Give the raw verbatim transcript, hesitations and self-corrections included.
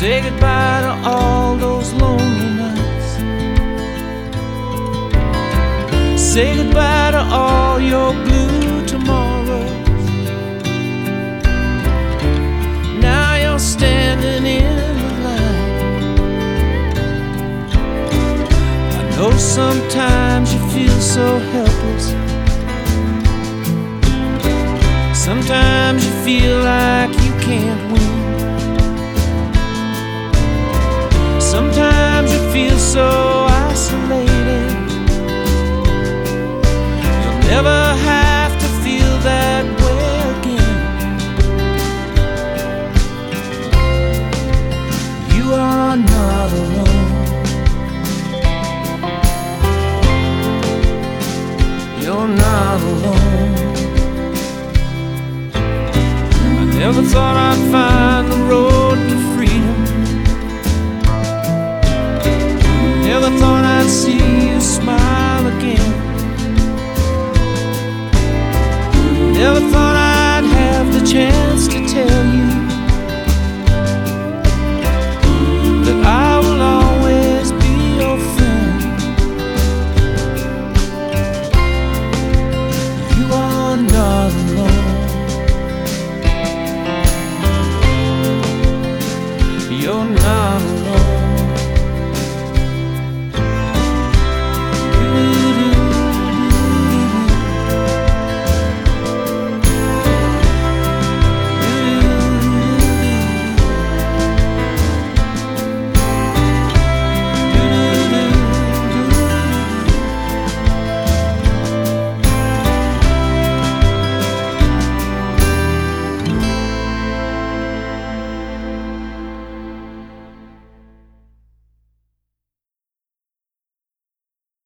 Say goodbye to all those lonely nights. Say goodbye to all your blue tomorrows. Now you're standing in the light. I know sometimes you feel so helpless. Sometimes you feel like you can't win. Sometimes you feel so isolated. You'll never have to feel that way again. You are not alone. You're not alone. I never thought I'd find